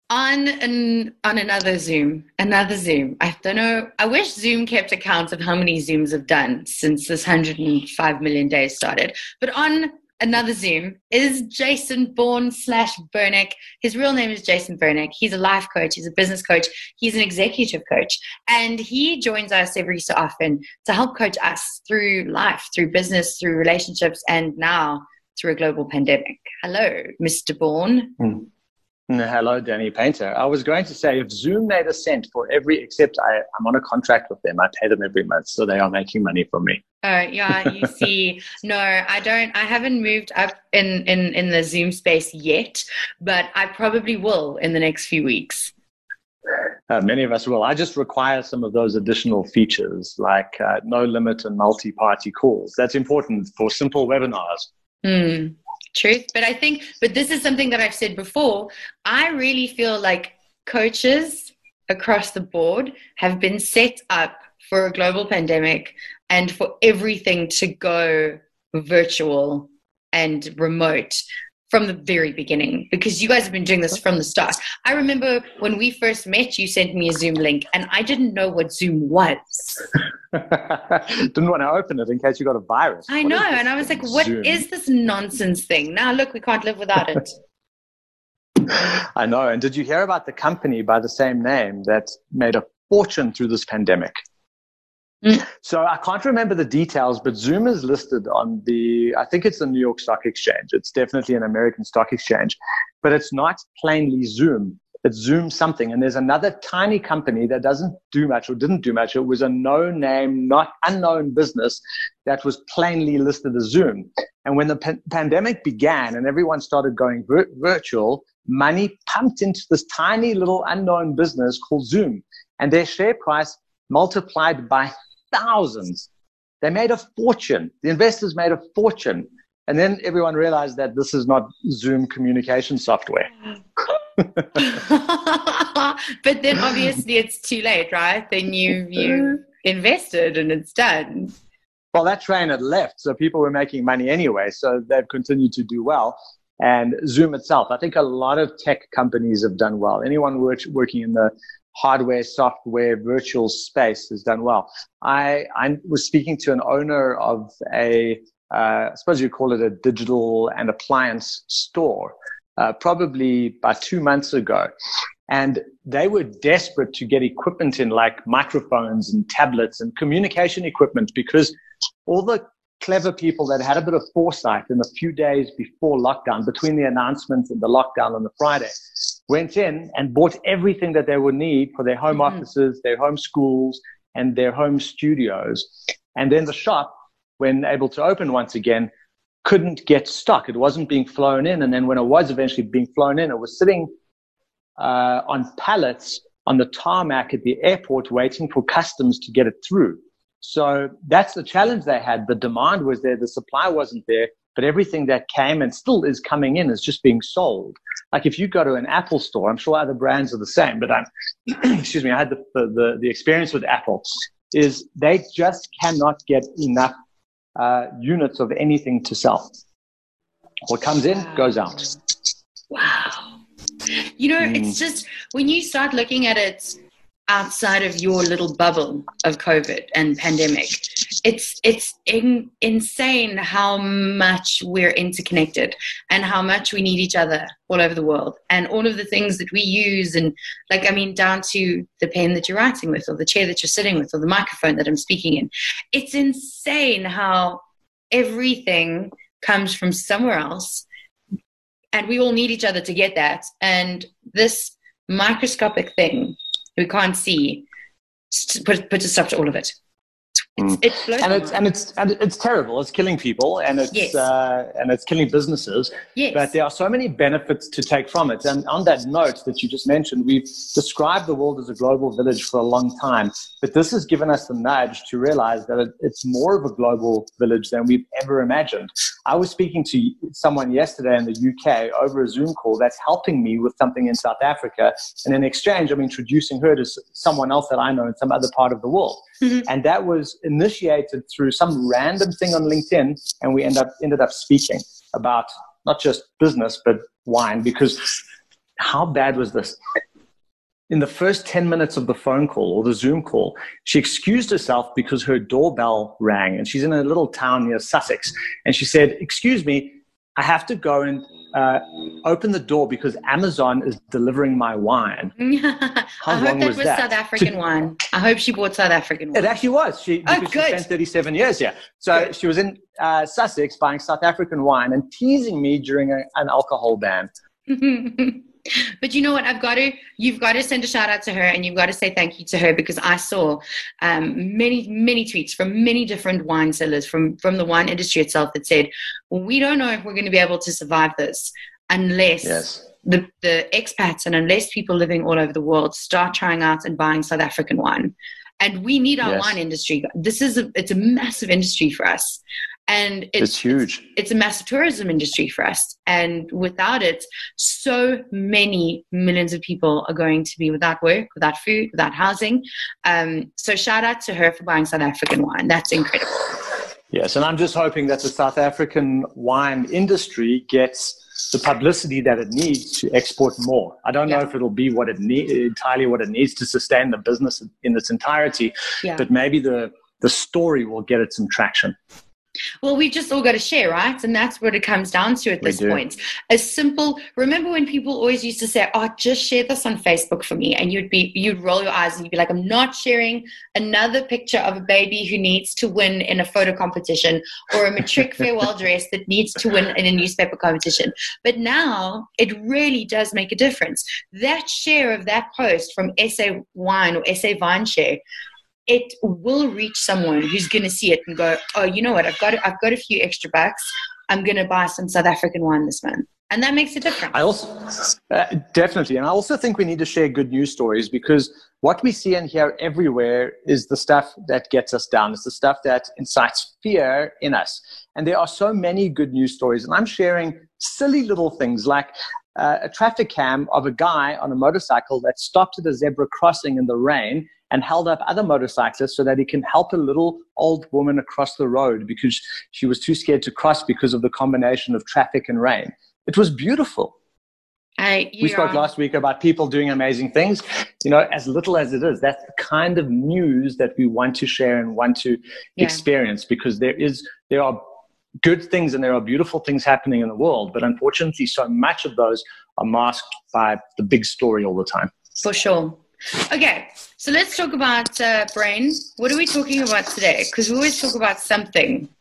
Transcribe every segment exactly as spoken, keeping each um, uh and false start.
On an, on another Zoom, another Zoom. I don't know. I wish Zoom kept account of how many Zooms have done since this one hundred five million days started. But on another Zoom is Jason Bourne slash Bernick. His real name is Jason Bernick. He's a life coach. He's a business coach. He's an executive coach. And he joins us every so often to help coach us through life, through business, through relationships, and now through a global pandemic. Hello, Mister Bourne. Mm. Hello, Danny Painter. I was going to say, if Zoom made a cent for every, except I, I'm on a contract with them. I pay them every month, so they are making money from me. Oh, yeah, you see. No, I don't. I haven't moved up in, in, in the Zoom space yet, but I probably will in the next few weeks. Uh, many of us will. I just require some of those additional features, like uh, no limit and multi-party calls. That's important for simple webinars. Hmm. Truth. But I think, but this is something that I've said before. I really feel like coaches across the board have been set up for a global pandemic and for everything to go virtual and remote from the very beginning, because you guys have been doing this from the start. I remember when we first met, you sent me a Zoom link and I didn't know what Zoom was. Didn't want to open it in case you got a virus. I What know. is this And I was thing, like, what Zoom? is this nonsense thing? Now look, we can't live without it. I know. And did you hear about the company by the same name that made a fortune through this pandemic? Mm. So I can't remember the details, but Zoom is listed on the, I think it's the New York Stock Exchange. It's definitely an American stock exchange, but it's not plainly Zoom. It's Zoom something. And there's another tiny company that doesn't do much or didn't do much. It was a no-name, not unknown business that was plainly listed as Zoom. And when the pa- pandemic began and everyone started going vir- virtual, money pumped into this tiny little unknown business called Zoom. And their share price multiplied by thousands. They made a fortune. The investors made a fortune. And then everyone realized that this is not Zoom communication software. But then obviously it's too late, right? Then you you invested and it's done. Well, that train had left, so people were making money anyway, so they've continued to do well. And Zoom itself, I think a lot of tech companies have done well. Anyone work, working in the hardware, software, virtual space has done well. I, I was speaking to an owner of a, uh, I suppose you call it a digital and appliance store, uh, probably about two months ago. And they were desperate to get equipment in, like microphones and tablets and communication equipment, because all the clever people that had a bit of foresight in the few days before lockdown, between the announcement and the lockdown on the Friday, went in and bought everything that they would need for their home mm-hmm. offices, their home schools, and their home studios. And then the shop, when able to open once again, couldn't get stock. It wasn't being flown in. And then when it was eventually being flown in, it was sitting uh, on pallets on the tarmac at the airport waiting for customs to get it through. So that's the challenge they had. The demand was there, the supply wasn't there, but everything that came and still is coming in is just being sold. Like if you go to an Apple store, I'm sure other brands are the same, but I'm, excuse me, I had the, the, the experience with Apple, is they just cannot get enough uh, units of anything to sell. What comes in, wow. goes out. Wow. You know, mm. it's just, when you start looking at it outside of your little bubble of COVID and pandemic, it's it's in, insane how much we're interconnected and how much we need each other all over the world, and all of the things that we use, and like, I mean, down to the pen that you're writing with, or the chair that you're sitting with, or the microphone that I'm speaking in. It's insane how everything comes from somewhere else, and we all need each other to get that. And this microscopic thing we can't see, put put a stop to all of it. It's, it's and it's and it's and it's terrible. It's killing people, and it's yes. uh, and it's killing businesses. Yes. But there are so many benefits to take from it. And on that note that you just mentioned, we've described the world as a global village for a long time. But this has given us the nudge to realize that it, it's more of a global village than we've ever imagined. I was speaking to someone yesterday in the U K over a Zoom call that's helping me with something in South Africa, and in exchange, I'm introducing her to someone else that I know in some other part of the world. Mm-hmm. And that was initiated through some random thing on LinkedIn, and we end up ended up speaking about not just business but wine, because how bad was this? In the first ten minutes of the phone call or the Zoom call, she excused herself because her doorbell rang, and she's in a little town near Sussex. And she said, excuse me, I have to go and uh, open the door because Amazon is delivering my wine. How I hope that was, was that? South African to, wine. I hope she bought South African wine. It actually was. She, oh, because good. she spent thirty-seven years here. So good. She was in uh, Sussex buying South African wine and teasing me during a, an alcohol ban. But you know what? I've got to, you've got to send a shout out to her, and you've got to say thank you to her, because I saw um, many, many tweets from many different wine sellers from, from the wine industry itself that said, well, we don't know if we're going to be able to survive this unless yes. the, the expats and unless people living all over the world start trying out and buying South African wine. And we need our yes. wine industry. This is a, it's a massive industry for us. And it's, it's huge. It's, it's a massive tourism industry for us. And without it, so many millions of people are going to be without work, without food, without housing. Um, so shout out to her for buying South African wine. That's incredible. Yes, and I'm just hoping that the South African wine industry gets the publicity that it needs to export more. I don't yeah. know if it'll be what it need, entirely what it needs to sustain the business in its entirety, yeah. but maybe the, the story will get it some traction. Well, we've just all got to share, right? And that's what it comes down to at this point. A simple, remember when people always used to say, oh, just share this on Facebook for me. And you'd be, you'd roll your eyes and you'd be like, I'm not sharing another picture of a baby who needs to win in a photo competition or a matric farewell dress that needs to win in a newspaper competition. But now it really does make a difference. That share of that post from S A Wine or S A Vine Share, it will reach someone who's going to see it and go, oh, you know what? I've got, I've got a few extra bucks. I'm going to buy some South African wine this month. And that makes a difference. I also, uh, definitely. And I also think we need to share good news stories, because what we see and hear everywhere is the stuff that gets us down. It's the stuff that incites fear in us. And there are so many good news stories. And I'm sharing silly little things like uh, a traffic cam of a guy on a motorcycle that stopped at a zebra crossing in the rain and held up other motorcyclists so that he can help a little old woman across the road because she was too scared to cross because of the combination of traffic and rain. It was beautiful. I, we spoke last week about people doing amazing things. You know, as little as it is, that's the kind of news that we want to share and want to yeah. experience, because there is, there are good things and there are beautiful things happening in the world. But unfortunately, so much of those are masked by the big story all the time. For sure. Okay, so let's talk about uh, brain. What are we talking about today? Because we always talk about something.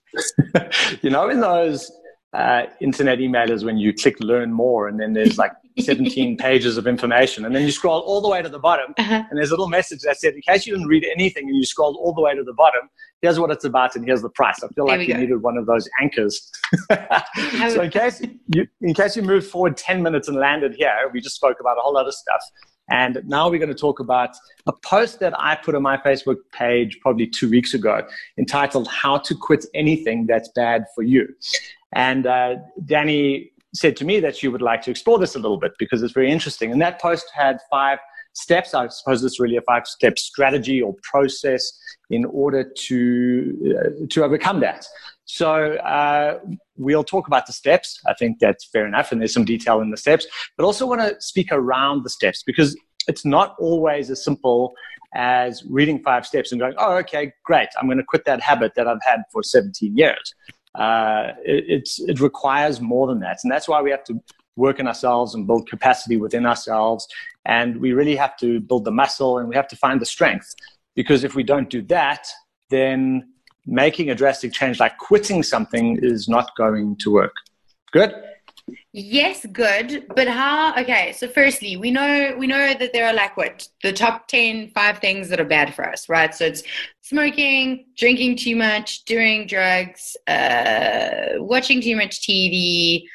You know, in those uh, internet emailers when you click learn more and then there's like seventeen pages of information, and then you scroll all the way to the bottom uh-huh. and there's a little message that said, in case you didn't read anything and you scrolled all the way to the bottom, here's what it's about and here's the price. I feel there like you go. needed one of those anchors. So in case you in case you moved forward ten minutes and landed here, we just spoke about a whole lot of stuff. And now we're going to talk about a post that I put on my Facebook page probably two weeks ago entitled How to Quit Anything That's Bad for You. And uh, Danny said to me that she would like to explore this a little bit because it's very interesting. And that post had five steps. I suppose it's really a five-step strategy or process in order to, uh, to overcome that. So uh, we'll talk about the steps. I think that's fair enough, and there's some detail in the steps. But also want to speak around the steps, because it's not always as simple as reading five steps and going, oh, okay, great, I'm going to quit that habit that I've had for seventeen years. Uh, it, it's, it requires more than that. And that's why we have to work on ourselves and build capacity within ourselves. And we really have to build the muscle, and we have to find the strength. Because if we don't do that, then making a drastic change like quitting something is not going to work. Good? Yes, good. But how? Okay, so firstly, we know we know that there are like what? The top ten, five things that are bad for us, right? So it's smoking, drinking too much, doing drugs, uh, watching too much T V,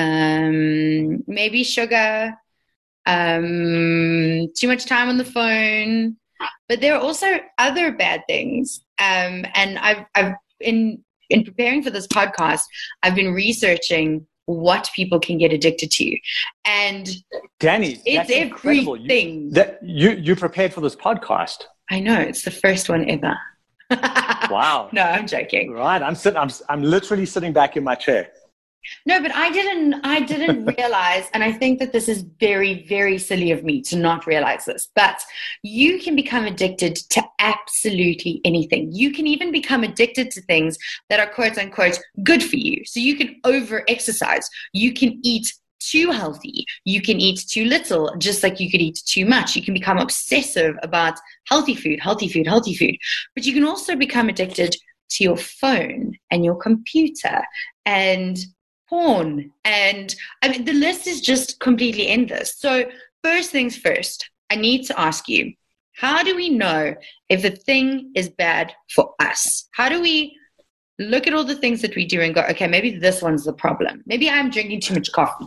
um, maybe sugar, um, too much time on the phone. But there are also other bad things. Um, and I've, I've in, in preparing for this podcast, I've been researching what people can get addicted to. And Danny, it's everything. You, that, you, you prepared for this podcast. I know, it's the first one ever. Wow. No, I'm joking. Right. I'm sitting, I'm, I'm literally sitting back in my chair. No, but I didn't, I didn't realize, and I think that this is very, very silly of me to not realize this, but you can become addicted to absolutely anything. You can even become addicted to things that are quote unquote good for you. So you can over exercise. You can eat too healthy. You can eat too little, just like you could eat too much. You can become obsessive about healthy food, healthy food, healthy food. But you can also become addicted to your phone and your computer and porn. And I mean, the list is just completely endless. So first things first, I need to ask you, how do we know if a thing is bad for us? How do we look at all the things that we do and go, okay, maybe this one's the problem. Maybe I'm drinking too much coffee.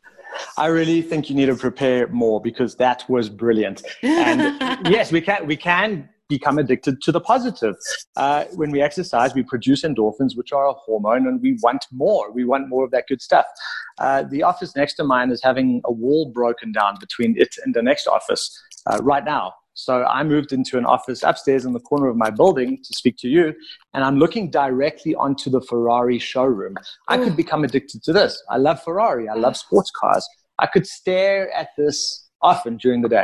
I really think you need to prepare more, because that was brilliant. And yes, we can, we can become addicted to the positive. Uh, when we exercise, we produce endorphins, which are a hormone, and we want more. We want more of that good stuff. Uh, the office next to mine is having a wall broken down between it and the next office uh, right now. So I moved into an office upstairs in the corner of my building to speak to you, and I'm looking directly onto the Ferrari showroom. I could become addicted to this. I love Ferrari. I love sports cars. I could stare at this often during the day.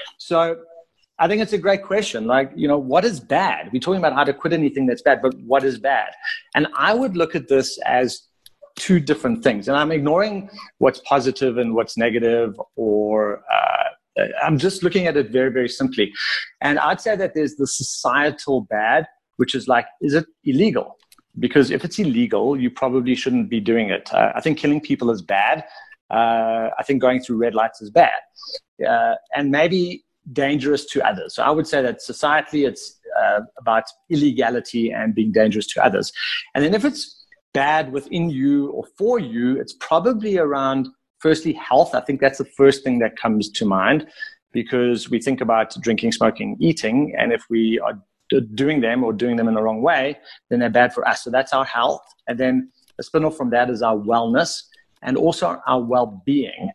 So I think it's a great question. Like, you know, what is bad? We're talking about how to quit anything that's bad, but what is bad? And I would look at this as two different things. And I'm ignoring what's positive and what's negative, or uh, I'm just looking at it very, very simply. And I'd say that there's the societal bad, which is like, is it illegal? Because if it's illegal, you probably shouldn't be doing it. Uh, I think killing people is bad. Uh, I think going through red lights is bad. Uh, and maybe dangerous to others. So I would say that societally it's uh, about illegality and being dangerous to others. And then if it's bad within you or for you, it's probably around, firstly, health. I think that's the first thing that comes to mind, because we think about drinking, smoking, eating, and if we are doing them or doing them in the wrong way, then they're bad for us. So that's our health. And then a spin-off from that is our wellness and also our well-being.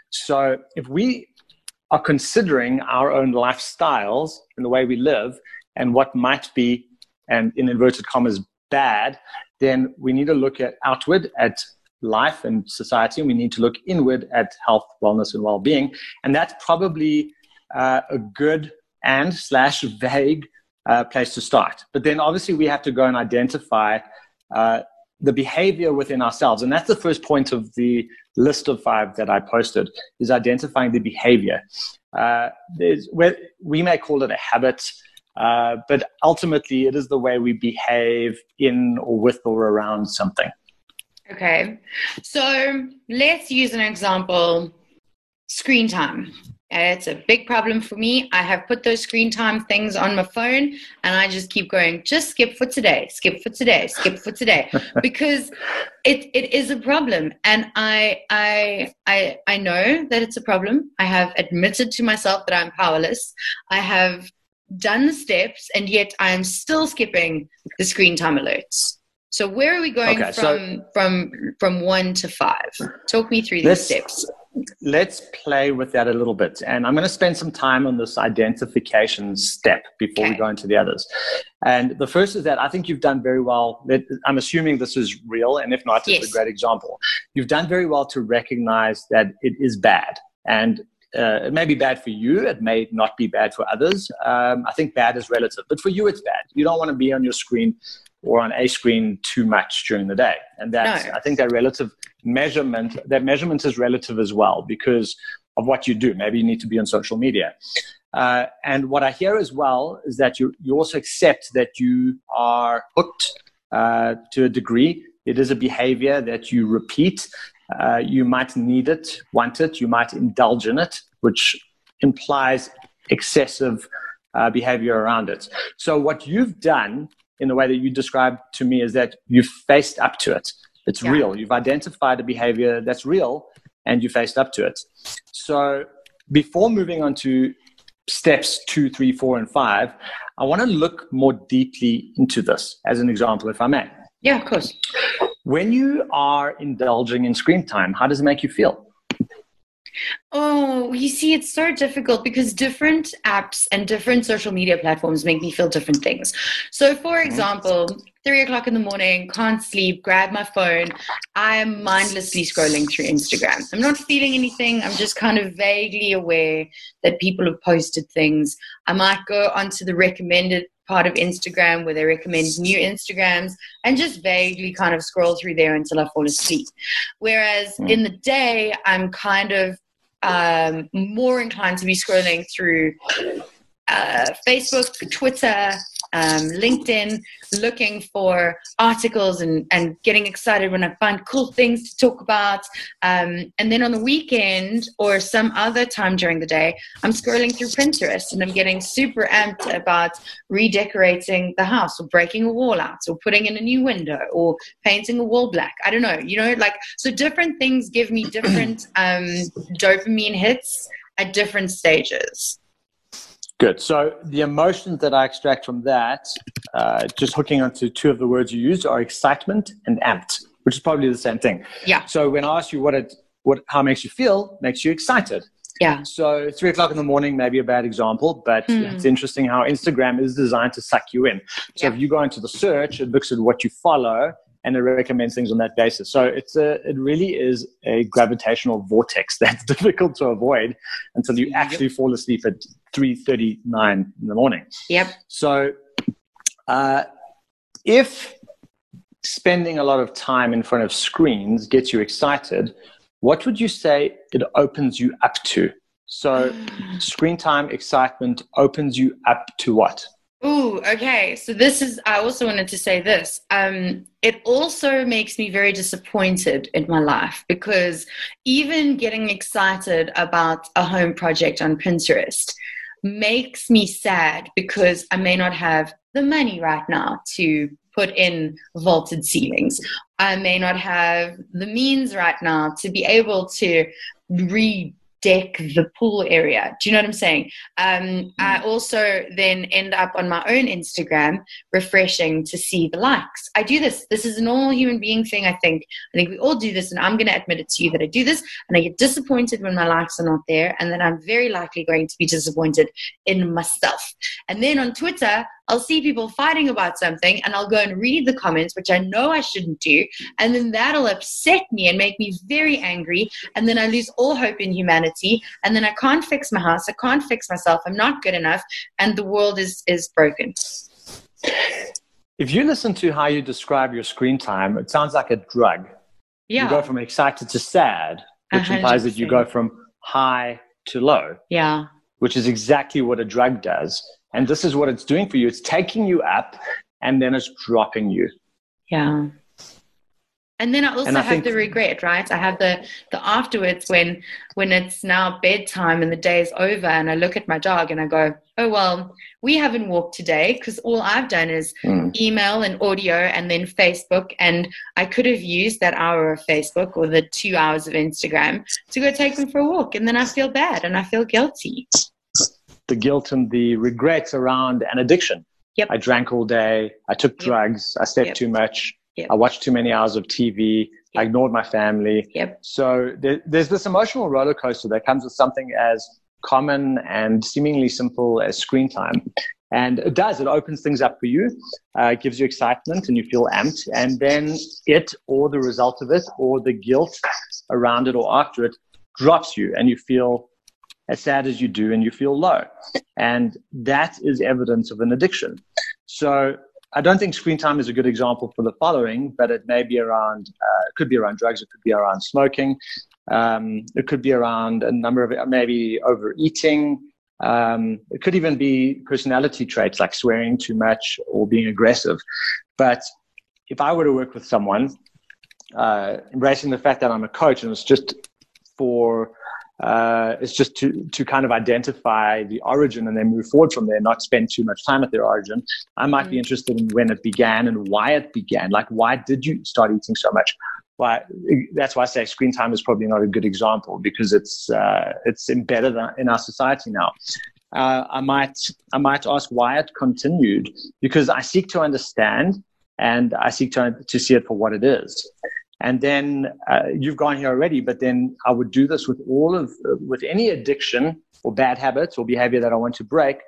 So if we are considering our own lifestyles and the way we live and what might be, and in inverted commas, bad, then we need to look at outward at life and society, and we need to look inward at health, wellness, and well-being. And that's probably uh, a good and slash vague uh, place to start. But then obviously we have to go and identify uh, the behavior within ourselves. And that's the first point of the list of five that I posted, is identifying the behavior. Uh, there's, where, we may call it a habit, uh, but ultimately it is the way we behave in or with or around something. Okay. So let's use an example, screen time. It's a big problem for me. I have put those screen time things on my phone, and I just keep going, just skip for today, skip for today, skip for today, because it, it is a problem. And I, I, I, I know that it's a problem. I have admitted to myself that I'm powerless. I have done the steps, and yet I am still skipping the screen time alerts. So where are we going okay, from, so from, from one to five? Talk me through these steps. Let's play with that a little bit. And I'm going to spend some time on this identification step before okay. we go into the others. And the first is that I think you've done very well. I'm assuming this is real. And if not, it's yes. a great example. You've done very well to recognize that it is bad. And uh, it may be bad for you. It may not be bad for others. Um, I think bad is relative. But for you, it's bad. You don't want to be on your screen or on a screen too much during the day. And that's, no. I think that relative measurement, that measurement is relative as well because of what you do. Maybe you need to be on social media. Uh, and what I hear as well is that you, you also accept that you are hooked uh, to a degree. It is a behavior that you repeat. Uh, you might need it, want it, you might indulge in it, which implies excessive uh, behavior around it. So what you've done in the way that you described to me is that you've faced up to it. It's yeah. real. You've identified a behavior that's real and you faced up to it. So before moving on to steps two, three, four, and five, I want to look more deeply into this as an example, if I may. Yeah, of course. When you are indulging in screen time, how does it make you feel? Oh, you see, it's so difficult because different apps and different social media platforms make me feel different things. So, for example, three o'clock in the morning, can't sleep, grab my phone. I am mindlessly scrolling through Instagram. I'm not feeling anything. I'm just kind of vaguely aware that people have posted things. I might go onto the recommended part of Instagram where they recommend new Instagrams and just vaguely kind of scroll through there until I fall asleep. Whereas mm. in the day, I'm kind of um, more inclined to be scrolling through uh, Facebook, Twitter, um, LinkedIn, looking for articles and, and getting excited when I find cool things to talk about. Um, and then on the weekend or some other time during the day, I'm scrolling through Pinterest and I'm getting super amped about redecorating the house or breaking a wall out or putting in a new window or painting a wall black. I don't know, you know, like, so different things give me different um, dopamine hits at different stages. Good. So the emotions that I extract from that, uh, just hooking onto two of the words you used, are excitement and amped, which is probably the same thing. Yeah. So when I ask you what it, what, how it makes you feel, it makes you excited. Yeah. So three o'clock in the morning may be a bad example, but mm. it's interesting how Instagram is designed to suck you in. So yeah. if you go into the search, it looks at what you follow and it recommends things on that basis. So it's a, it really is a gravitational vortex that's difficult to avoid until you actually yep. fall asleep at three thirty-nine in the morning. Yep. So uh, if spending a lot of time in front of screens gets you excited, what would you say it opens you up to? So screen time, excitement opens you up to what? Ooh, okay. So this is, I also wanted to say this. Um, it also makes me very disappointed in my life because even getting excited about a home project on Pinterest makes me sad because I may not have the money right now to put in vaulted ceilings. I may not have the means right now to be able to read deck the pool area. Do you know what I'm saying? Um, mm. I also then end up on my own Instagram refreshing to see the likes. I do this. This is a normal human being thing, I think. I think we all do this, and I'm going to admit it to you that I do this, and I get disappointed when my likes are not there, and then I'm very likely going to be disappointed in myself. And then on Twitter, I'll see people fighting about something and I'll go and read the comments, which I know I shouldn't do. And then that'll upset me and make me very angry. And then I lose all hope in humanity. And then I can't fix my house. I can't fix myself. I'm not good enough. And the world is, is broken. If you listen to how you describe your screen time, it sounds like a drug. Yeah. You go from excited to sad, which one hundred percent implies that you go from high to low. Yeah. Which is exactly what a drug does. And this is what it's doing for you. It's taking you up and then it's dropping you. Yeah. And then I also I have think, the regret, right? I have the, the afterwards when when it's now bedtime and the day is over and I look at my dog and I go, oh, well, we haven't walked today because all I've done is mm. email and audio and then Facebook. And I could have used that hour of Facebook or the two hours of Instagram to go take them for a walk. And then I feel bad and I feel guilty. The guilt and the regrets around an addiction. Yep. I drank all day. I took Yep. drugs. I slept Yep. too much. Yep. I watched too many hours of T V. Yep. I ignored my family. Yep. So there, there's this emotional roller coaster that comes with something as common and seemingly simple as screen time. And it does. It opens things up for you. Uh, it gives you excitement and you feel amped. And then it or the result of it or the guilt around it or after it drops you and you feel as sad as you do and you feel low. And that is evidence of an addiction. So I don't think screen time is a good example for the following, but it may be around, uh, it could be around drugs, it could be around smoking, um, it could be around a number of, maybe overeating, um, it could even be personality traits like swearing too much or being aggressive. But if I were to work with someone, uh, embracing the fact that I'm a coach and it's just for Uh, it's just to, to kind of identify the origin and then move forward from there, not spend too much time at their origin. I might mm. be interested in when it began and why it began. Like, why did you start eating so much? Why? That's why I say screen time is probably not a good example because it's uh, it's embedded in our society now. Uh, I might I might ask why it continued because I seek to understand and I seek to to see it for what it is. And then uh, you've gone here already, but then I would do this with all of, uh, with any addiction or bad habits or behavior that I want to break.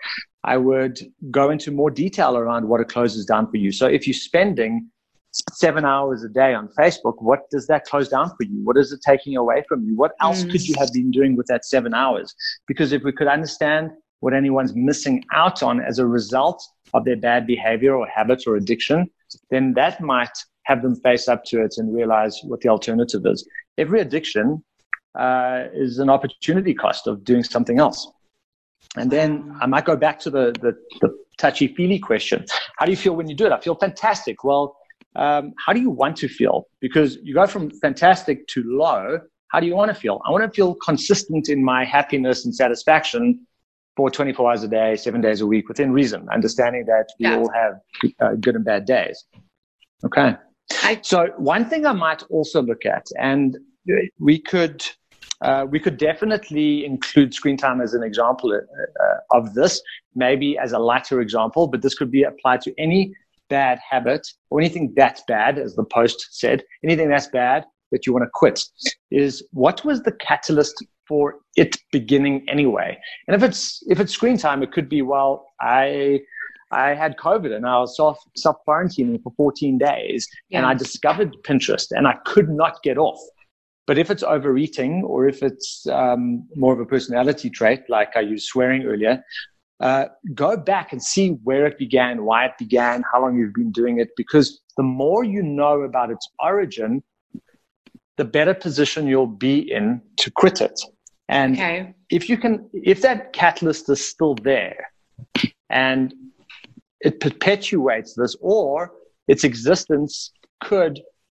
I would go into more detail around what it closes down for you. So if you're spending seven hours a day on Facebook, what does that close down for you? What is it taking away from you? What else mm. could you have been doing with that seven hours? Because if we could understand what anyone's missing out on as a result of their bad behavior or habits or addiction, then that might have them face up to it and realize what the alternative is. Every addiction uh, is an opportunity cost of doing something else. And then I might go back to the, the, the touchy-feely question. How do you feel when you do it? I feel fantastic. Well, um, how do you want to feel? Because you go from fantastic to low. How do you want to feel? I want to feel consistent in my happiness and satisfaction for twenty-four hours a day, seven days a week, within reason, understanding that we yeah. all have uh, good and bad days. Okay. I- so one thing I might also look at, and we could... Uh, we could definitely include screen time as an example uh, of this, maybe as a lighter example, but this could be applied to any bad habit or anything that's bad, as the post said, anything that's bad that you want to quit. Is what was the catalyst for it beginning anyway? And if it's if it's screen time, it could be, well, I I had COVID and I was self self quarantining for fourteen days, yeah. and I discovered Pinterest and I could not get off. But if it's overeating, or if it's um, more of a personality trait, like I used swearing earlier, uh, go back and see where it began, why it began, how long you've been doing it. Because the more you know about its origin, the better position you'll be in to quit it. And okay. if you can, if that catalyst is still there, and it perpetuates this, or its existence could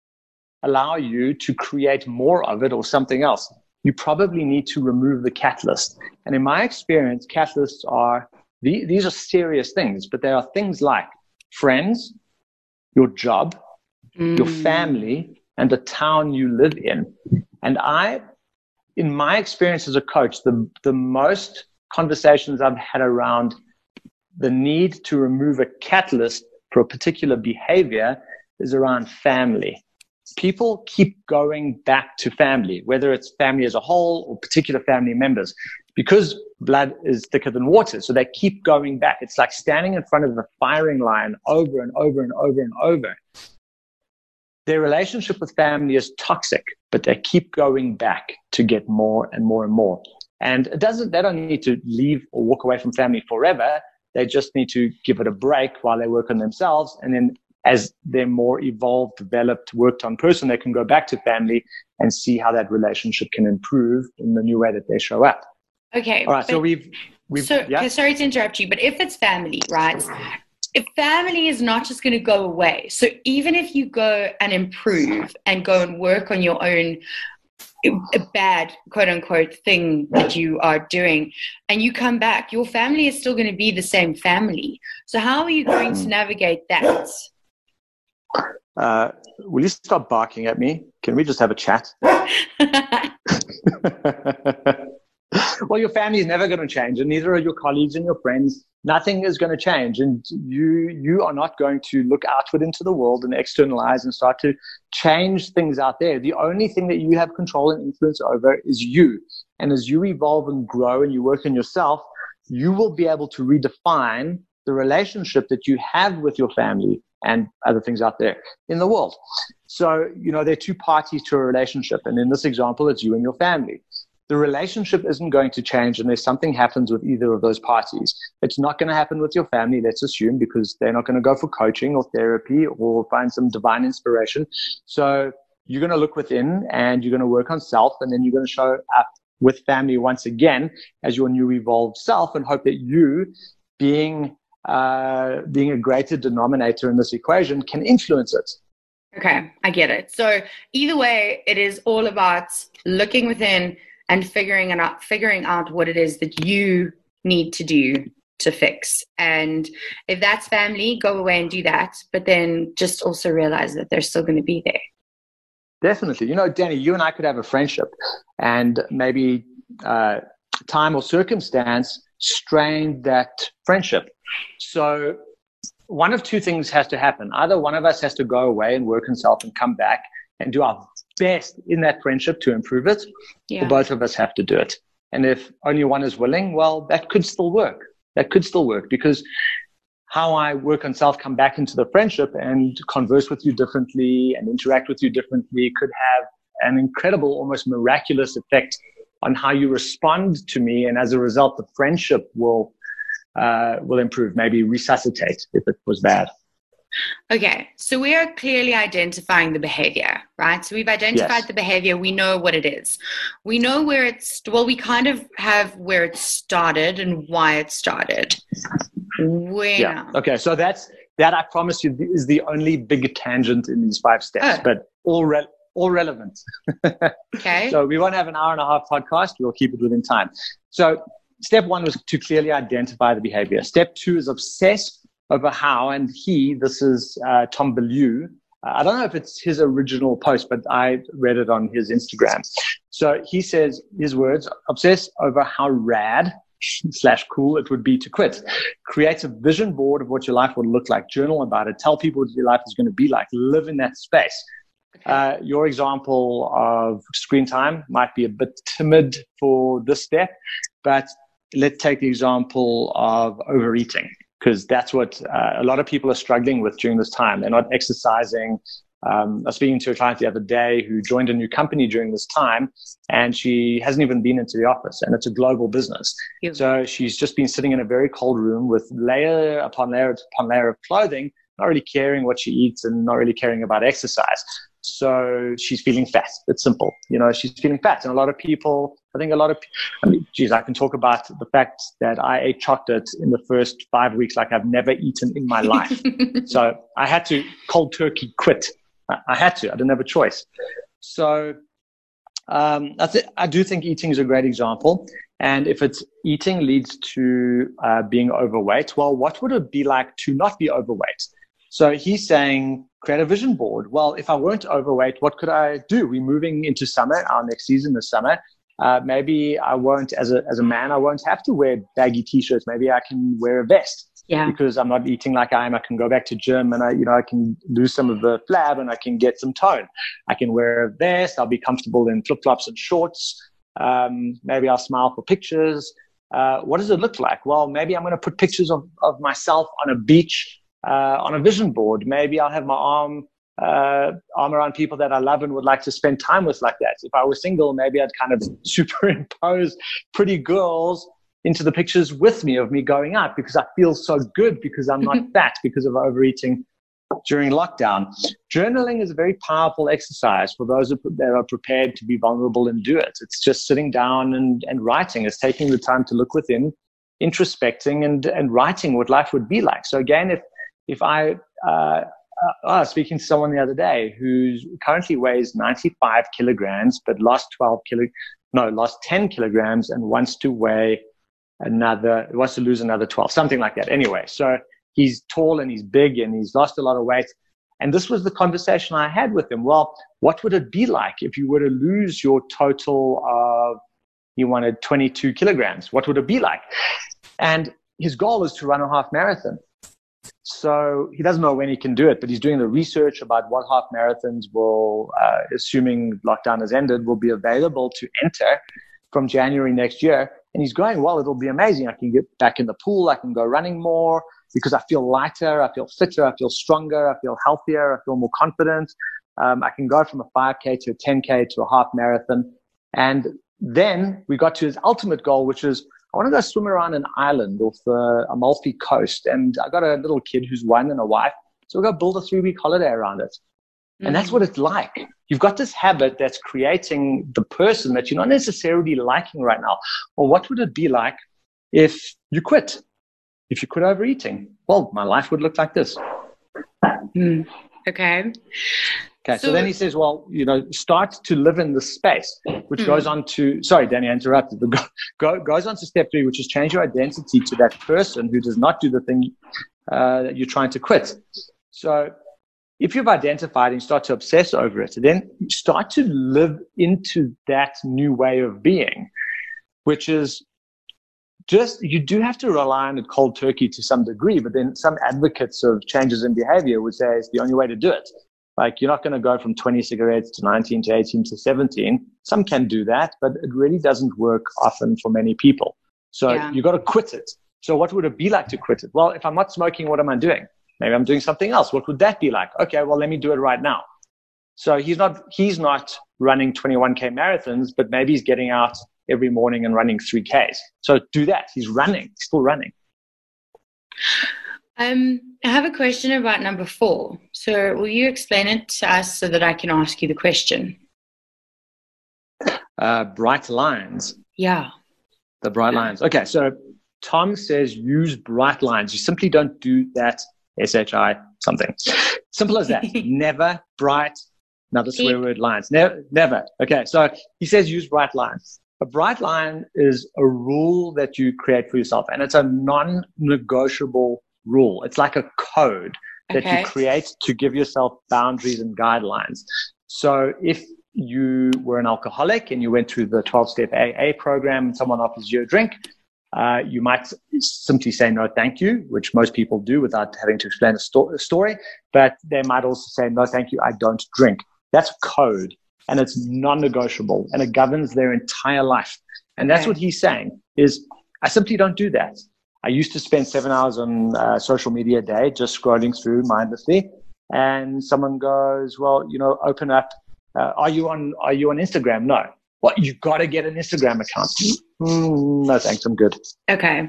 allow you to create more of it or something else, you probably need to remove the catalyst. And in my experience, catalysts are, the, these are serious things, but they are things like friends, your job, mm. your family, and the town you live in. And I, in my experience as a coach, the, the most conversations I've had around the need to remove a catalyst for a particular behavior is around family. People keep going back to family, whether it's family as a whole or particular family members, because blood is thicker than water. So they keep going back. It's like standing in front of a firing line over and over and over and over. Their relationship with family is toxic, but they keep going back to get more and more and more. And it doesn't, they don't need to leave or walk away from family forever. They just need to give it a break while they work on themselves. And then as they're more evolved, developed, worked on person, they can go back to family and see how that relationship can improve in the new way that they show up. Okay. All right. So we've, we've, so, yeah? okay, sorry to interrupt you, but if it's family, right? If family is not just going to go away. So even if you go and improve and go and work on your own a bad quote unquote thing that you are doing and you come back, your family is still going to be the same family. So how are you going to navigate that? Uh, will you stop barking at me? Can we just have a chat? Well, your family is never going to change, and neither are your colleagues and your friends. Nothing is going to change, and you you are not going to look outward into the world and externalize and start to change things out there. The only thing that you have control and influence over is you. And as you evolve and grow and you work on yourself, you will be able to redefine the relationship that you have with your family and other things out there in the world. So, you know, there are two parties to a relationship. And in this example, it's you and your family. The relationship isn't going to change unless something happens with either of those parties. It's not going to happen with your family, let's assume, because they're not going to go for coaching or therapy or find some divine inspiration. So you're going to look within and you're going to work on self, and then you're going to show up with family once again as your new evolved self, and hope that you, being uh, being a greater denominator in this equation, can influence it. Okay, I get it. So either way, it is all about looking within and figuring out figuring out what it is that you need to do to fix. And if that's family, go away and do that. But then just also realize that they're still going to be there. Definitely. You know, Danny, you and I could have a friendship, and maybe uh, time or circumstance strained that friendship. So one of two things has to happen. Either one of us has to go away and work on self and come back and do our best in that friendship to improve it, yeah. or both of us have to do it. And if only one is willing, well, that could still work. that could still work, because how I work on self, come back into the friendship and converse with you differently and interact with you differently could have an incredible, almost miraculous effect on how you respond to me. And as a result, the friendship will, uh, will improve, maybe resuscitate if it was bad. Okay, so we are clearly identifying the behavior, right? So we've identified Yes. the behavior. We know what it is. We know where it's, well, we kind of have where it started and why it started. Where Yeah. now? Okay, so that's, that I promise you is the only big tangent in these five steps, Oh. but all re- all relevant. Okay. So we won't have an hour and a half podcast. We'll keep it within time. So step one was to clearly identify the behavior. Step two is obsess over how, and he, this is uh, Tom Bellew. Uh, I don't know if it's his original post, but I read it on his Instagram. So he says, his words, obsess over how rad slash cool it would be to quit. Create a vision board of what your life would look like. Journal about it. Tell people what your life is going to be like. Live in that space. Okay. Uh, your example of screen time might be a bit timid for this step, but let's take the example of overeating, because that's what uh, a lot of people are struggling with during this time. They're not exercising. Um, I was speaking to a client the other day who joined a new company during this time, and she hasn't even been into the office, and it's a global business. Yeah. So she's just been sitting in a very cold room with layer upon layer upon layer of clothing, not really caring what she eats and not really caring about exercise. So she's feeling fat. It's simple. You know, she's feeling fat. And a lot of people, I think a lot of, I mean, geez, I can talk about the fact that I ate chocolate in the first five weeks like I've never eaten in my life. So I had to cold turkey quit. I, I had to. I didn't have a choice. So um, I, th- I do think eating is a great example. And if it's eating leads to uh, being overweight, well, what would it be like to not be overweight? So he's saying, create a vision board. Well, if I weren't overweight, what could I do? We're moving into summer. Our next season is summer. Uh, maybe I won't, as a as a man, I won't have to wear baggy t-shirts. Maybe I can wear a vest. Yeah. Because I'm not eating like I am. I can go back to gym and I, you know, I can lose some of the flab and I can get some tone. I can wear a vest. I'll be comfortable in flip-flops and shorts. Um, maybe I'll smile for pictures. Uh, what does it look like? Well, maybe I'm going to put pictures of, of myself on a beach. Uh, on a vision board. Maybe I'll have my arm uh, arm around people that I love and would like to spend time with like that. If I was single, maybe I'd kind of superimpose pretty girls into the pictures with me of me going out, because I feel so good because I'm not fat because of overeating during lockdown. Journaling is a very powerful exercise for those that are prepared to be vulnerable and do it. It's just sitting down and, and writing. It's taking the time to look within, introspecting and, and writing what life would be like. So again, if If I, uh, uh, I was speaking to someone the other day who currently weighs ninety-five kilograms, but lost twelve kilo, no, lost ten kilograms and wants to weigh another, wants to lose another twelve, something like that. Anyway, so he's tall and he's big and he's lost a lot of weight. And this was the conversation I had with him. Well, what would it be like if you were to lose your total of, you wanted twenty-two kilograms? What would it be like? And his goal is to run a half marathon. So he doesn't know when he can do it, but he's doing the research about what half marathons will, uh, assuming lockdown has ended, will be available to enter from January next year. And he's going, well, it'll be amazing. I can get back in the pool. I can go running more because I feel lighter. I feel fitter. I feel stronger. I feel healthier. I feel more confident. Um, I can go from a five K to a ten K to a half marathon. And then we got to his ultimate goal, which is, I want to go swim around an island off the Amalfi Coast. And I got a little kid who's one and a wife. So we'll go build a three-week holiday around it. And mm-hmm. that's what it's like. You've got this habit that's creating the person that you're not necessarily liking right now. Or what would it be like if you quit? If you quit overeating? Well, my life would look like this. Mm. Okay. Okay, so, so then he says, well, you know, start to live in this space, which mm. goes on to, sorry, Danny, I interrupted, but go, go, goes on to step three, which is change your identity to that person who does not do the thing uh, that you're trying to quit. So if you've identified and start to obsess over it, then start to live into that new way of being, which is just, you do have to rely on it cold turkey to some degree, but then some advocates of changes in behavior would say it's the only way to do it. Like, you're not going to go from twenty cigarettes to nineteen to eighteen to seventeen. Some can do that, but it really doesn't work often for many people. So yeah. you got to quit it. So what would it be like to quit it? Well, if I'm not smoking, what am I doing? Maybe I'm doing something else. What would that be like? Okay, well, let me do it right now. So he's not, he's not running twenty-one K marathons, but maybe he's getting out every morning and running three Ks. So do that. He's running, still running. Um, I have a question about number four. So will you explain it to us so that I can ask you the question? Uh, bright lines. Yeah. The bright lines. Okay, so Tom says use bright lines. You simply don't do that. S H I something. Simple as that. Never bright, another swear word, lines. Never, never. Okay, so he says use bright lines. A bright line is a rule that you create for yourself, and it's a non-negotiable rule. It's like a code that okay. you create to give yourself boundaries and guidelines. So if you were an alcoholic and you went through the twelve-step A A program and someone offers you a drink, uh, you might simply say no thank you, which most people do without having to explain a, sto- a story. But they might also say no thank you, I don't drink. That's code, and it's non-negotiable, and it governs their entire life. And that's okay. what he's saying is, I simply don't do that. I used to spend seven hours on uh, social media a day just scrolling through mindlessly, and someone goes, well, you know, open up. Uh, are you on Are you on Instagram? No. Well, you got to get an Instagram account. Mm, no, thanks. I'm good. Okay.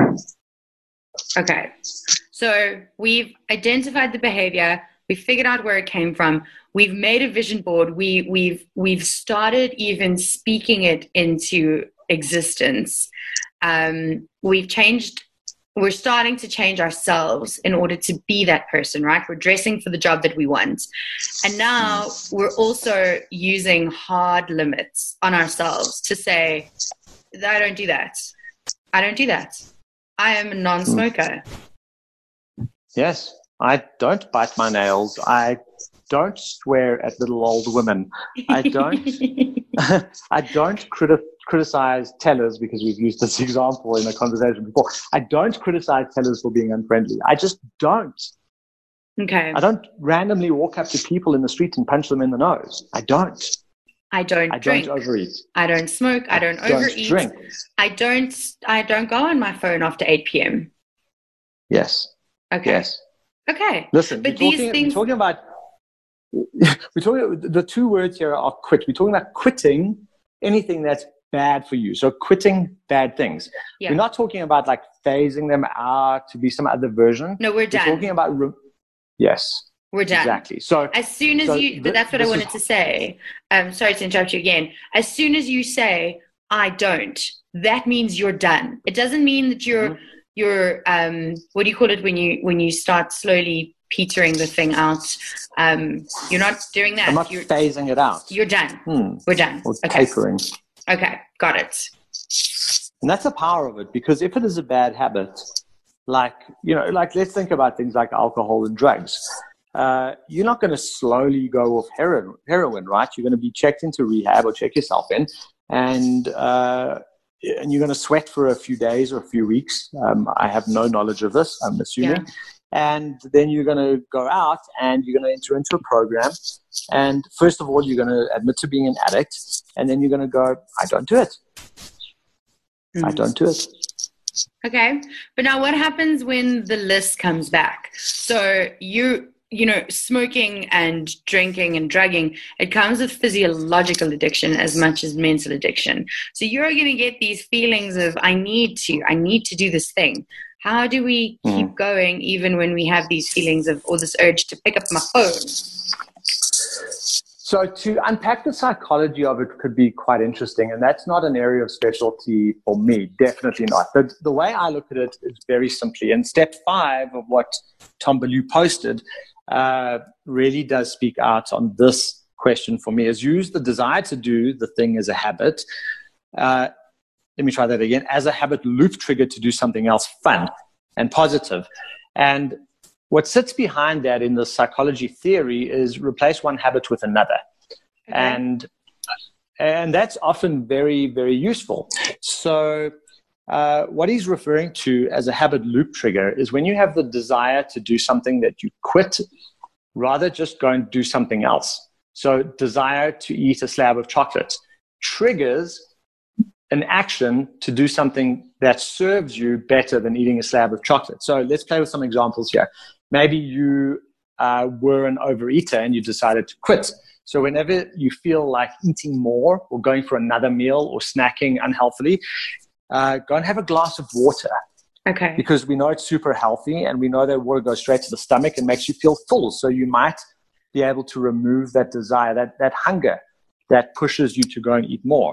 Okay. So we've identified the behavior. We figured out where it came from. We've made a vision board. We we've we've started even speaking it into existence. Um, we've changed. We're starting to change ourselves in order to be that person, right? We're dressing for the job that we want. And now we're also using hard limits on ourselves to say, I don't do that. I don't do that. I am a non-smoker. Yes, I don't bite my nails. I don't swear at little old women. I don't I don't criti- criticize tellers, because we've used this example in a conversation before. I don't criticize tellers for being unfriendly. I just don't. Okay. I don't randomly walk up to people in the street and punch them in the nose. I don't. I don't I drink. don't overeat. I don't smoke. I don't, I don't overeat. Drink. I don't I don't go on my phone after eight p.m. Yes. Okay. Yes. Okay. Listen, but we're these talking, things we're talking about we're talking the two words here are quit. We're talking about quitting anything that's bad for you. So quitting bad things. yeah. We're not talking about like phasing them out to be some other version. No, we're done. We're talking about re- yes. We're done. Exactly. So as soon as so you, th- but that's what I wanted is, to say. Um, sorry to interrupt you again. As soon as you say, I don't, that means you're done. It doesn't mean that you're, mm-hmm. you're, um, what do you call it when you, when you start slowly petering the thing out? Um, you're not doing that. I'm not you're, phasing it out. You're done. Hmm. We're done. Or okay. tapering. Okay. Got it. And that's the power of it, because if it is a bad habit, like, you know, like let's think about things like alcohol and drugs. Uh, you're not going to slowly go off heroin, heroin, right? You're going to be checked into rehab or check yourself in, and uh, and you're going to sweat for a few days or a few weeks. Um, I have no knowledge of this, I'm assuming. Yeah. And then you're going to go out and you're going to enter into a program. And first of all, you're going to admit to being an addict, and then you're going to go, I don't do it. Mm. I don't do it. Okay. But now what happens when the list comes back? So you... you know, smoking and drinking and drugging, it comes with physiological addiction as much as mental addiction. So you're going to get these feelings of, I need to, I need to do this thing. How do we keep mm. going even when we have these feelings of, or this urge to pick up my phone? So to unpack the psychology of it could be quite interesting, and that's not an area of specialty for me, definitely not. But the way I look at it is very simply, and step five of what Tom Bellew posted uh, really does speak out on this question for me, is use the desire to do the thing as a habit. Uh, let me try that again. As a habit loop trigger to do something else fun and positive. And what sits behind that in the psychology theory is replace one habit with another. Okay. And and that's often very, very useful. So uh, what he's referring to as a habit loop trigger is when you have the desire to do something that you quit, rather just go and do something else. So desire to eat a slab of chocolate triggers an action to do something that serves you better than eating a slab of chocolate. So let's play with some examples here. Maybe you uh, were an overeater and you decided to quit. So whenever you feel like eating more or going for another meal or snacking unhealthily, uh, go and have a glass of water. Okay. Because we know it's super healthy and we know that water goes straight to the stomach and makes you feel full. So you might be able to remove that desire, that, that hunger that pushes you to go and eat more.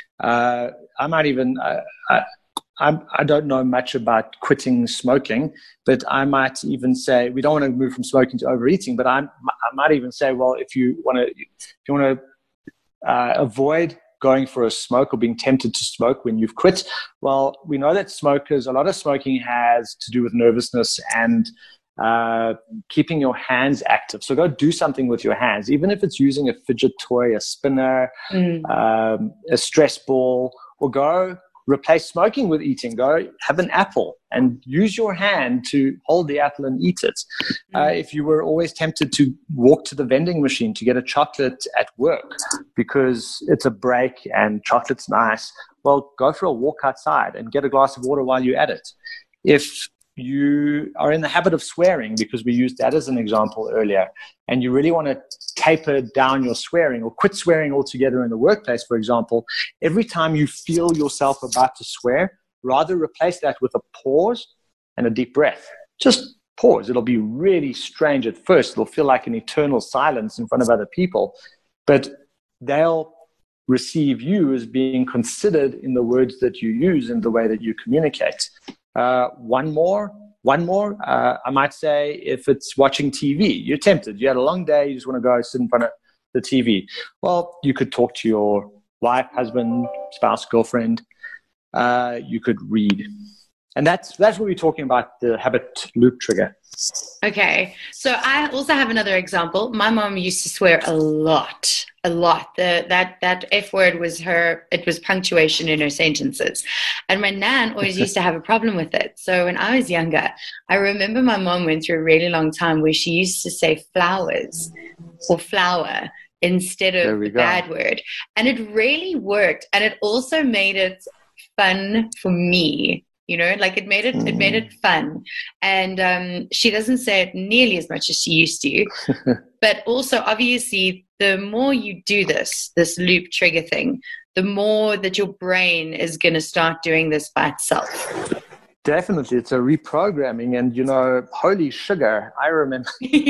Uh, I might even, uh, I, I'm, I don't know much about quitting smoking, but I might even say, we don't want to move from smoking to overeating, but I'm, I might even say, well, if you want to, if you want to uh, avoid going for a smoke or being tempted to smoke when you've quit, well, we know that smokers, a lot of smoking has to do with nervousness and uh, keeping your hands active. So go do something with your hands, even if it's using a fidget toy, a spinner, mm. um, a stress ball, or go replace smoking with eating. Go have an apple and use your hand to hold the apple and eat it. Mm. Uh, if you were always tempted to walk to the vending machine to get a chocolate at work because it's a break and chocolate's nice, well, go for a walk outside and get a glass of water while you're at it. If you are in the habit of swearing, because we used that as an example earlier, and you really want to taper down your swearing or quit swearing altogether in the workplace, for example, every time you feel yourself about to swear, rather replace that with a pause and a deep breath. Just pause. It'll be really strange at first. It'll feel like an eternal silence in front of other people, but they'll receive you as being considered in the words that you use and the way that you communicate. Uh, one more, one more. Uh, I might say if it's watching T V, you're tempted. You had a long day. You just want to go sit in front of the T V. Well, you could talk to your wife, husband, spouse, girlfriend. Uh, you could read. And that's that's what we're talking about, the habit loop trigger. Okay. So I also have another example. My mom used to swear a lot, a lot. The, that, that F word was her, it was punctuation in her sentences. And my nan always used to have a problem with it. So when I was younger, I remember my mom went through a really long time where she used to say flowers or flower instead of the bad word. And it really worked. And it also made it fun for me. You know, like it made it, mm. it made it fun. And um, she doesn't say it nearly as much as she used to. But also, obviously, the more you do this, this loop trigger thing, the more that your brain is going to start doing this by itself. Definitely. It's a reprogramming. And, you know, holy sugar, I remember.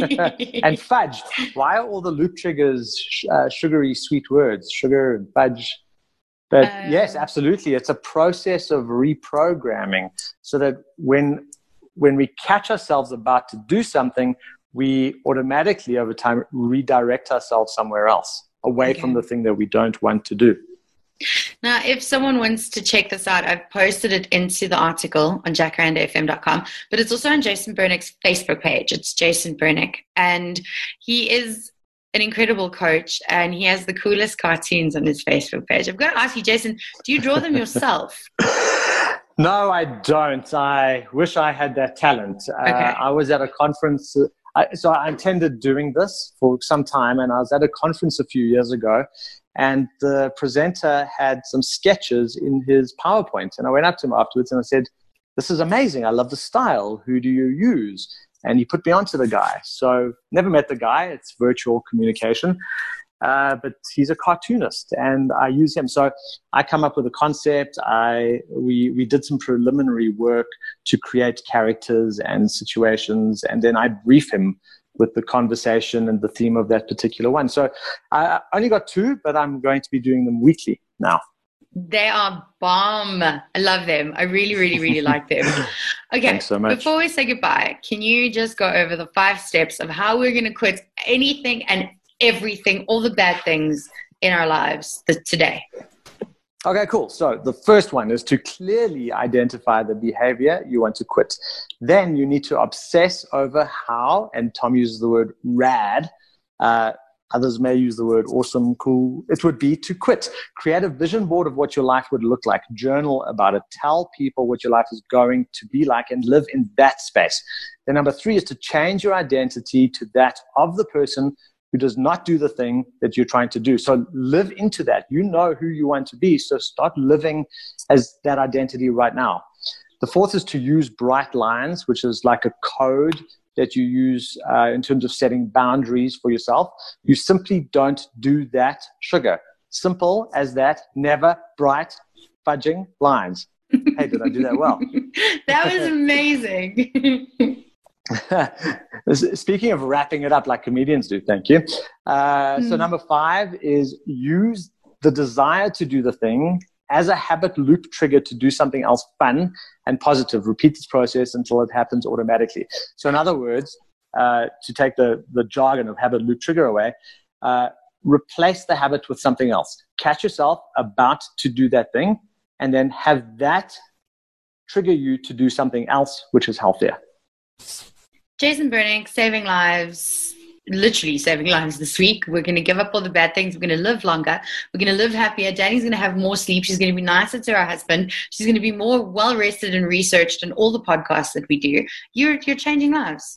And fudge. Why are all the loop triggers uh, sugary, sweet words? Sugar and fudge. But um, yes, absolutely. It's a process of reprogramming so that when when we catch ourselves about to do something, we automatically over time redirect ourselves somewhere else, away okay. from the thing that we don't want to do. Now, if someone wants to check this out, I've posted it into the article on jacaranda f m dot com, but it's also on Jason Bernick's Facebook page. It's Jason Bernick, and he is an incredible coach, and he has the coolest cartoons on his Facebook page. I've got to ask you, Jason, do you draw them yourself? No, I don't. I wish I had that talent. Okay. Uh, I was at a conference. Uh, I, so I intended doing this for some time, and I was at a conference a few years ago, and the presenter had some sketches in his PowerPoint. And I went up to him afterwards and I said, "This is amazing. I love the style. Who do you use?" And he put me onto the guy. So never met the guy. It's virtual communication. Uh, but he's a cartoonist, and I use him. So I come up with a concept. I we we did some preliminary work to create characters and situations, and then I brief him with the conversation and the theme of that particular one. So I only got two, but I'm going to be doing them weekly now. They are bomb. I love them. I really, really, really like them. Okay. Thanks so much. Before we say goodbye, can you just go over the five steps of how we're going to quit anything and everything, all the bad things in our lives today? Okay, cool. So the first one is to clearly identify the behavior you want to quit. Then you need to obsess over how, and Tom uses the word rad, uh, others may use the word awesome, cool. It would be to quit. Create a vision board of what your life would look like. Journal about it. Tell people what your life is going to be like and live in that space. Then number three is to change your identity to that of the person who does not do the thing that you're trying to do. So live into that. You know who you want to be. So start living as that identity right now. The fourth is to use bright lines, which is like a code that you use uh, in terms of setting boundaries for yourself. You simply don't do that, sugar. Simple as that, never bright, fudging lines. Hey, did I do that well? That was amazing. Speaking of wrapping it up like comedians do, thank you. Uh, mm. So number five is use the desire to do the thing as a habit loop trigger to do something else fun and positive. Repeat this process until it happens automatically. So in other words, uh, to take the, the jargon of habit loop trigger away, uh, replace the habit with something else. Catch yourself about to do that thing and then have that trigger you to do something else, which is healthier. Jason Bernick, saving lives, literally saving lives this week. We're going to give up all the bad things. We're going to live longer. We're going to live happier. Danny's going to have more sleep. She's going to be nicer to her husband. She's going to be more well-rested and researched in all the podcasts that we do. You're, you're changing lives.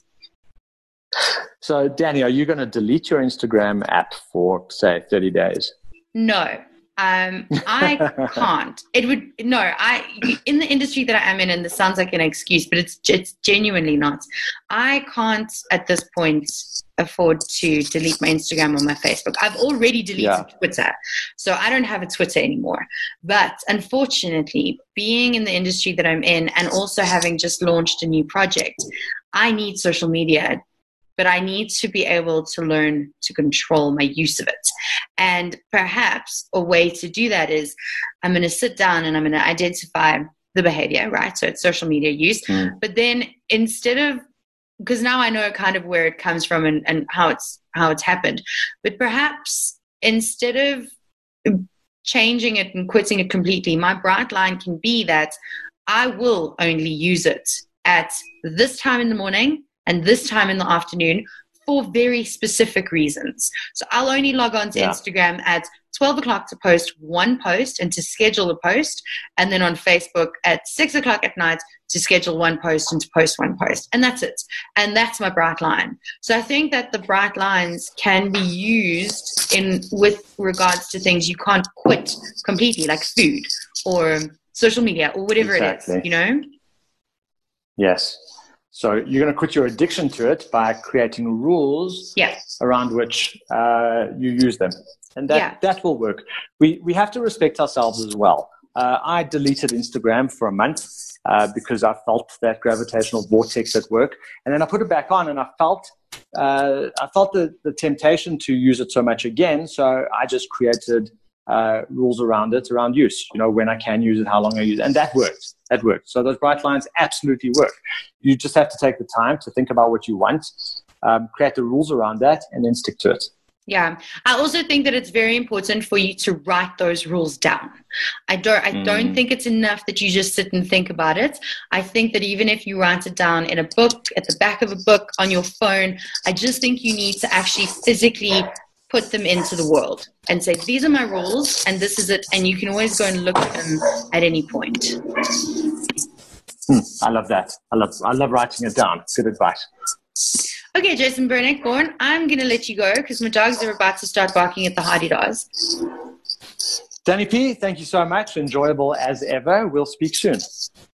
So, Danny, are you going to delete your Instagram app for, say, thirty days? No. Um, I can't. It would no. I in the industry that I am in, and this sounds like an excuse, but it's it's genuinely not. I can't at this point afford to delete my Instagram or my Facebook. I've already deleted yeah. Twitter, so I don't have a Twitter anymore. But unfortunately, being in the industry that I'm in, and also having just launched a new project, I need social media. But I need to be able to learn to control my use of it. And perhaps a way to do that is I'm going to sit down and I'm going to identify the behavior, right? So it's social media use. Mm. But then instead of, because now I know kind of where it comes from and, and how it's how it's happened. But perhaps instead of changing it and quitting it completely, my bright line can be that I will only use it at this time in the morning and this time in the afternoon for very specific reasons. So I'll only log on to yeah. Instagram at twelve o'clock to post one post and to schedule a post, and then on Facebook at six o'clock at night to schedule one post and to post one post. And that's it. And that's my bright line. So I think that the bright lines can be used in with regards to things you can't quit completely, like food or social media or whatever exactly. it is, you know? Yes. So you're going to quit your addiction to it by creating rules yeah. around which uh, you use them. And that, yeah. that will work. We we have to respect ourselves as well. Uh, I deleted Instagram for a month uh, because I felt that gravitational vortex at work. And then I put it back on and I felt uh, I felt the, the temptation to use it so much again. So I just created uh, rules around it, around use, you know, when I can use it, how long I use it. And that works. That works. So those bright lines absolutely work. You just have to take the time to think about what you want, um, create the rules around that, and then stick to it. Yeah. I also think that it's very important for you to write those rules down. I don't, I don't mm. think it's enough that you just sit and think about it. I think that even if you write it down in a book, at the back of a book, on your phone, I just think you need to actually physically put them into the world and say, these are my rules and this is it. And you can always go and look at them at any point. Hmm, I love that. I love, I love writing it down. Good advice. Okay, Jason Bernick, Gorn, I'm going to let you go because my dogs are about to start barking at the Hardy-Dars. Danny P., thank you so much. Enjoyable as ever. We'll speak soon.